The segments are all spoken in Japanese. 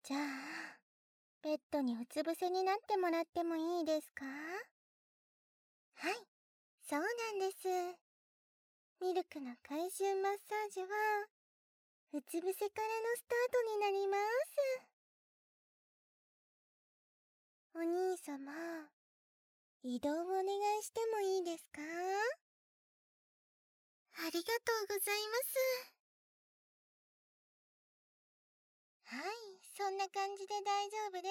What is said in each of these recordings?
じゃあ、ベッドにうつ伏せになってもらってもいいですか？はい、そうなんです。ミルクの回春マッサージは、うつ伏せからのスタートになります。お兄様、移動をお願いしてもいいですか？ありがとうございます。はい、そんな感じで大丈夫です。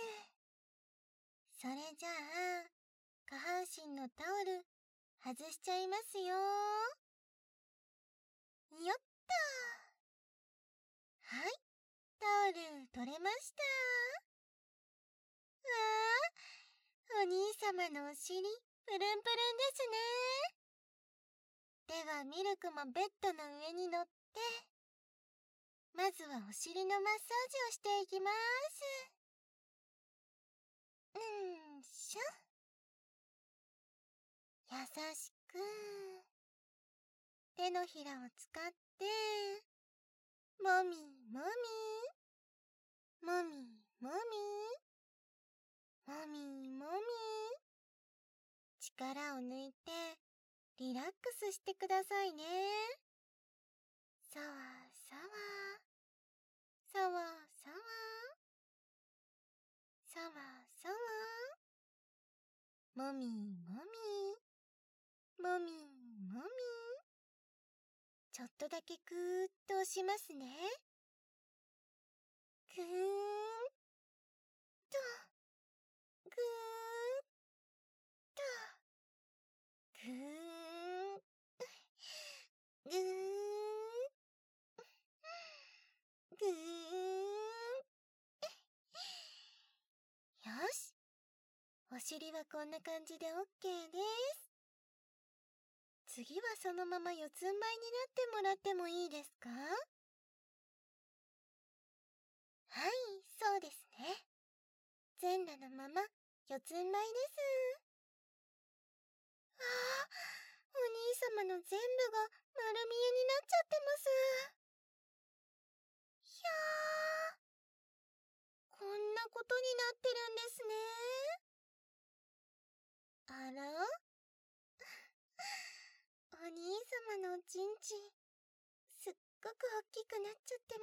それじゃあ、下半身のタオル、外しちゃいますよ。よっと。はい、タオル取れました。わあ、お兄様のお尻、プルンプルンですね。ではミルクもベッドの上に乗って、まずはお尻のマッサージをしていきます。しょ。優しく、手のひらを使って、もみもみ、もみもみ、もみもみ。力を抜いて、リラックスしてくださいね。さわさわ、さわさわ、さわさわ、もみもみ、もみもみ。ちょっとだけぐーっと押しますね。ぐーっと、ぐーっと、ぐーっ、ぐーっ、ぐーっ。よし。お尻はこんな感じで OK です。次はそのまま四つん這いになってもらってもいいですか？はい、そうですね。全裸のまま四つん這いです。ああ、お兄様の全部が丸見えになっちゃってます。ひゃー、こんなことになってるんですね。あら？お兄様のおちんちん、すっごく大きくなっちゃってます。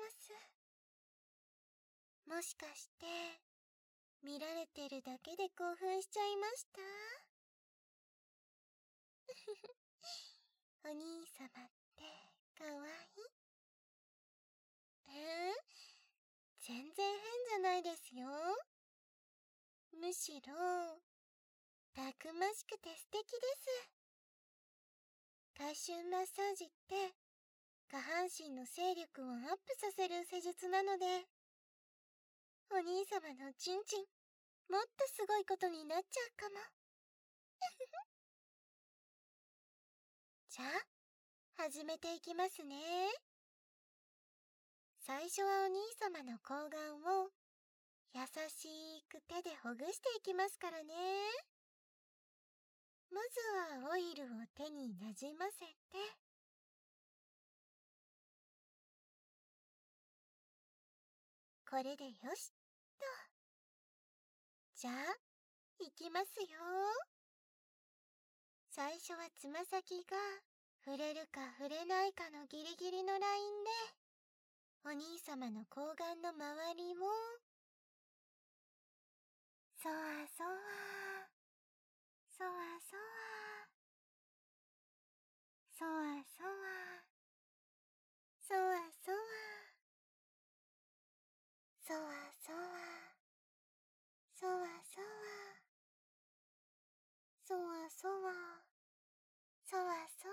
もしかして、見られてるだけで興奮しちゃいました？お兄様ってかわいい？全然変じゃないですよ。むしろ、たくましくて素敵です。回春マッサージって、下半身の勢力をアップさせる施術なので、お兄様のちんちん、もっとすごいことになっちゃうかも。じゃあ、始めていきますね。最初はお兄様の睾丸を優しく手でほぐしていきますからね。まずはオイルを手になじませて、これでよしっと。じゃあ、いきますよ。最初はつま先が触れるか触れないかのギリギリのラインで、お兄様の睾丸の周りを、そわそわ、そわそわ、そわそわ、そわそわ、そわそわ、そわそわ、そわそわ、そわそわ。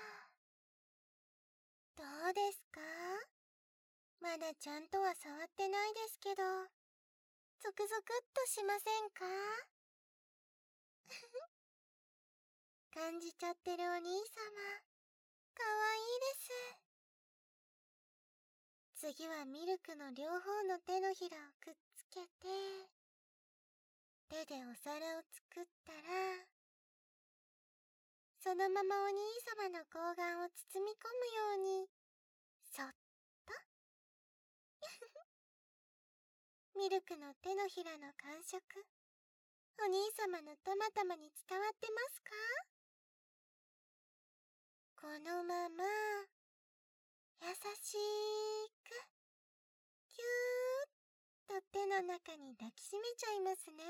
どうですか？まだちゃんとは触ってないですけど、ゾクゾクっとしませんか？感じちゃってるお兄様、かわいいです。次はミルクの両方の手のひらをくっつけて、手でお皿を作ったら、そのままお兄様の睾丸を包み込むように、そっと。 ミルクの手のひらの感触、お兄様のトマトマに伝わってますか？このまま、優しく、ぎゅーっと手の中に抱きしめちゃいますね。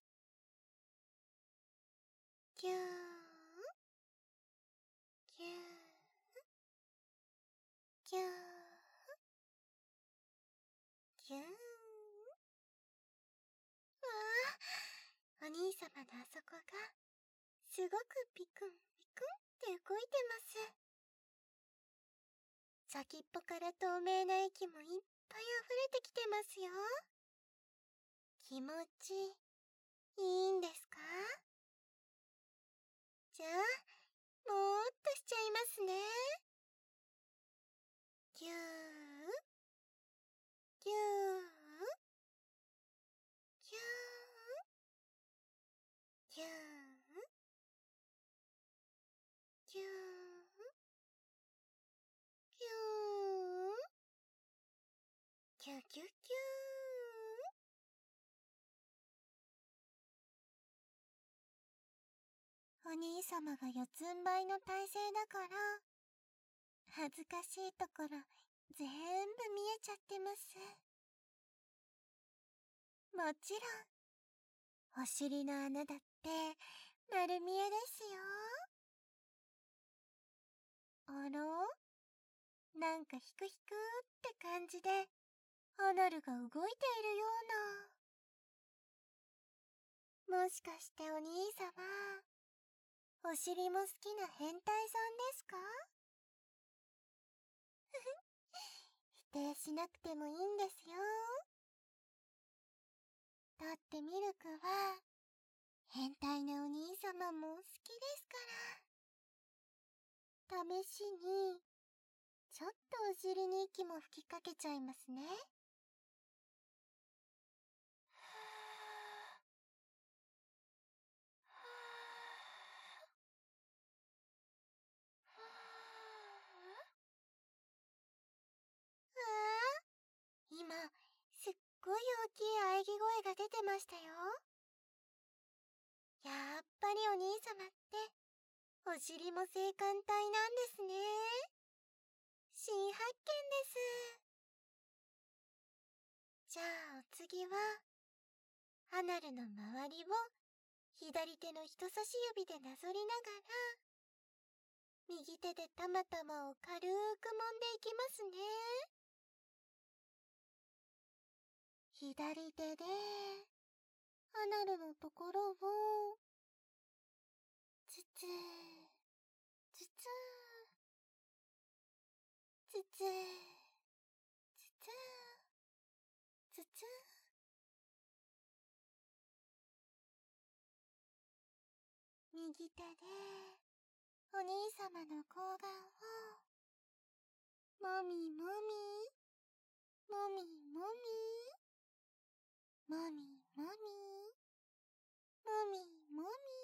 ぎゅー、ぎゅー、ぎゅー、ぎゅーん。お兄様のあそこが、すごくピクンピクンって動いてます。先っぽから透明な液もいっぱい溢れてきてますよ。気持ちいいんですか？じゃあ、もーっとしちゃいますね。ぎゅー、ぎゅー、ぎゅー、ぎゅー、ぎゅー、ぎゅー、ぎゅぎゅぎゅー。お兄様が四つん這いの体勢だから、恥ずかしいところ全部見えちゃってます。もちろん、お尻の穴だって丸見えですよ。あら？なんかヒクヒクって感じで、アナルが動いているような。もしかしてお兄様、お尻も好きな変態さんですか？否定しなくてもいいんですよ。だってミルクは、変態なお兄様も好きですから。試しに、ちょっとお尻に息も吹きかけちゃいますね。今、すっごい大きい喘ぎ声が出てましたよ。やっぱりお兄様って、お尻も性感帯なんですね。新発見です。じゃあお次は、アナルの周りを左手の人差し指でなぞりながら、右手でたまたまを軽く揉んでいきますね。左手で、アナルのところを、つつー、つつー、つつー、つつー、つつー。右手で、お兄様の睾丸を、もみもみ、もみもみ、もみもみ、もみもみ。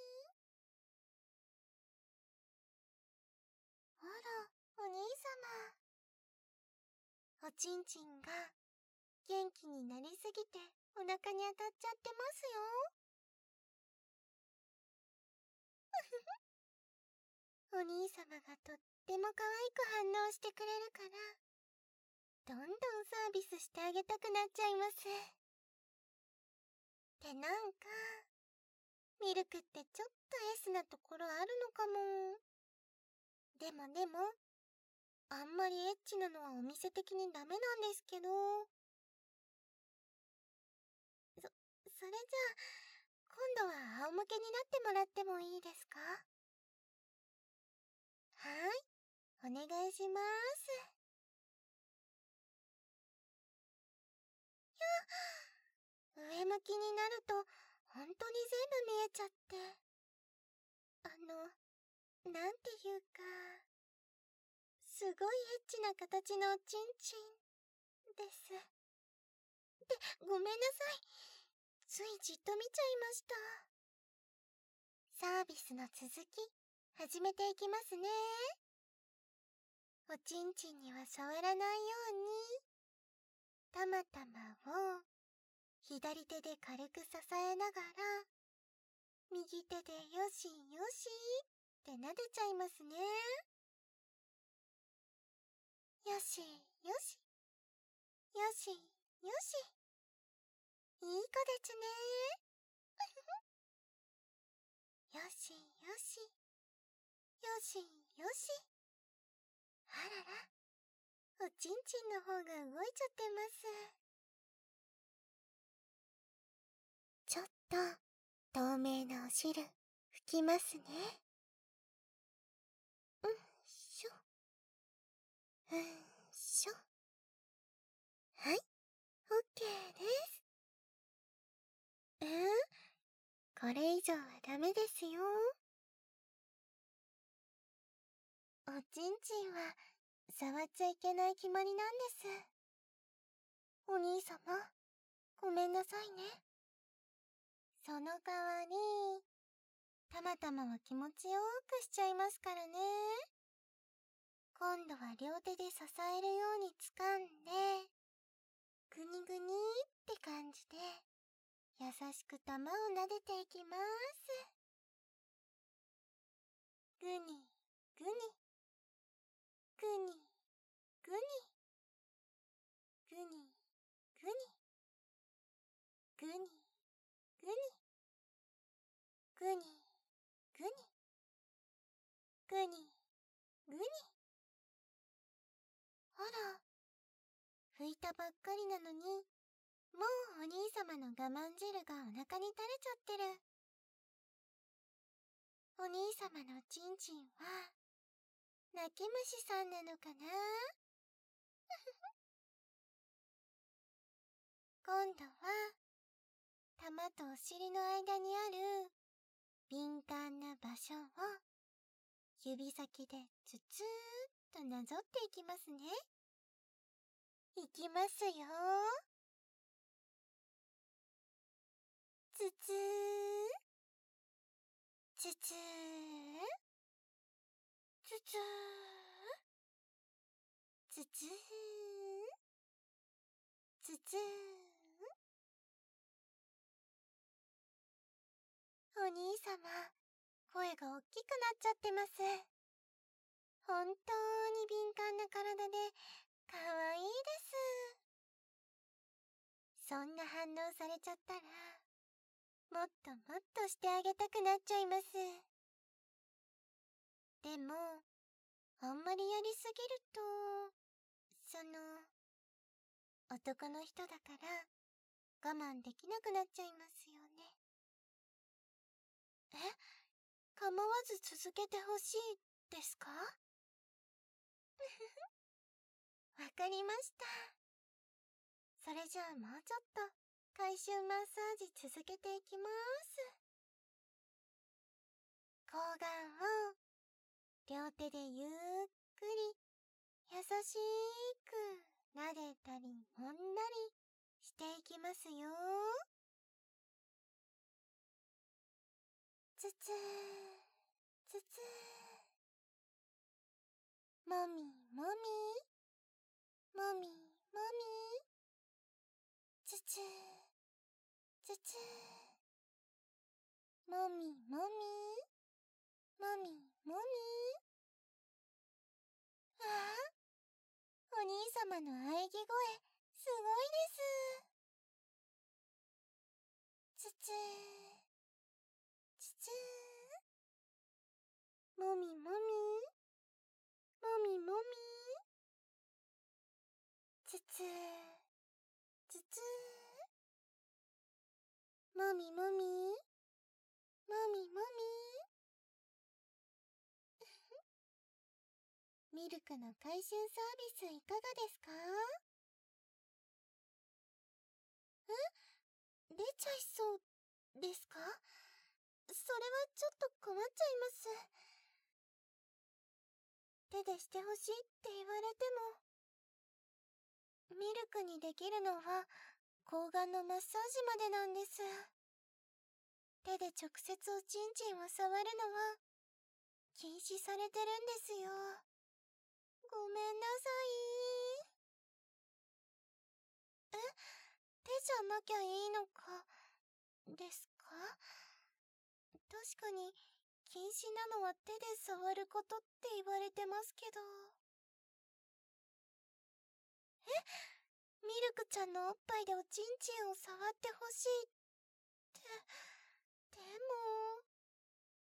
あら、お兄様。おちんちんが元気になりすぎてお腹に当たっちゃってますよ。お兄様がとっても可愛く反応してくれるから、どんどんサービスしてあげたくなっちゃいます。ってなんか、ミルクってちょっと S なところあるのかも。でも、あんまりエッチなのはお店的にダメなんですけど。それじゃあ、今度は仰向けになってもらってもいいですか？はい、お願いします。上向きになると、本当に全部見えちゃって。なんていうか、すごいエッチな形のおちんちんです。ごめんなさい。ついじっと見ちゃいました。サービスの続き、始めていきますね。おちんちんには触らないように、たまたまを左手で軽く支えながら、右手でよしよしって撫でちゃいますね。よしよし。よしよし。いい子ですね。よしよし。よしよし。あらら、おちんちんの方が動いちゃってます。ちょっと透明なお汁拭きますね。しょ。しょ。はい、オッケーです。これ以上はダメですよ。おちんちんは触っちゃいけない決まりなんです。お兄様、ごめんなさいね。その代わり、たまたまは気持ちよくしちゃいますからね。今度は両手で支えるように掴んで、ぐにぐにって感じで、優しく玉を撫でていきます。ぐに、ぐに、ぐに、ぐに、ぐに、ぐに、ぐに、ぐに、ぐに、ぐに、ぐに、ぐに。あら、拭いたばっかりなのに、もうお兄様の我慢汁がお腹に垂れちゃってる。お兄様のちんちんは、泣き虫さんなのかな。今度は、玉とお尻の間にある敏感な場所を指先でツツーっとなぞっていきますね。いきますよ。ツツー、ツツー、ツツー、ツツー、ツツー。お兄様、声が大きくなっちゃってます。本当に敏感な体で、かわいいです。そんな反応されちゃったら、もっともっとしてあげたくなっちゃいます。でも、あんまりやりすぎると、男の人だから我慢できなくなっちゃいますよね。構わず続けてほしいですか？わかりました。それじゃあもうちょっと回収マッサージ続けていきます。睾丸を両手でゆっくり優しく撫でたりもんだりしていきますよ。つつー、つつー。もみもみ、もみもみ。つつー、つつー。もみもみ、もみもみ。ああ、お兄様の喘ぎ声、すごいです。つつー、つつー。もみもみ、もみもみ。つつー、つつー。もみもみ、もみもみ。ミルクの回収サービスいかがですか？出ちゃいそうですか？それはちょっと困っちゃいます。手でしてほしいって言われても、ミルクにできるのは睾丸のマッサージまでなんです。手で直接おちんちんを触るのは禁止されてるんですよ。ごめんなさい。手じゃなきゃいいのか、ですか？確かに、禁止なのは手で触ることって言われてますけど。ミルクちゃんのおっぱいでおちんちんを触ってほしいって。でも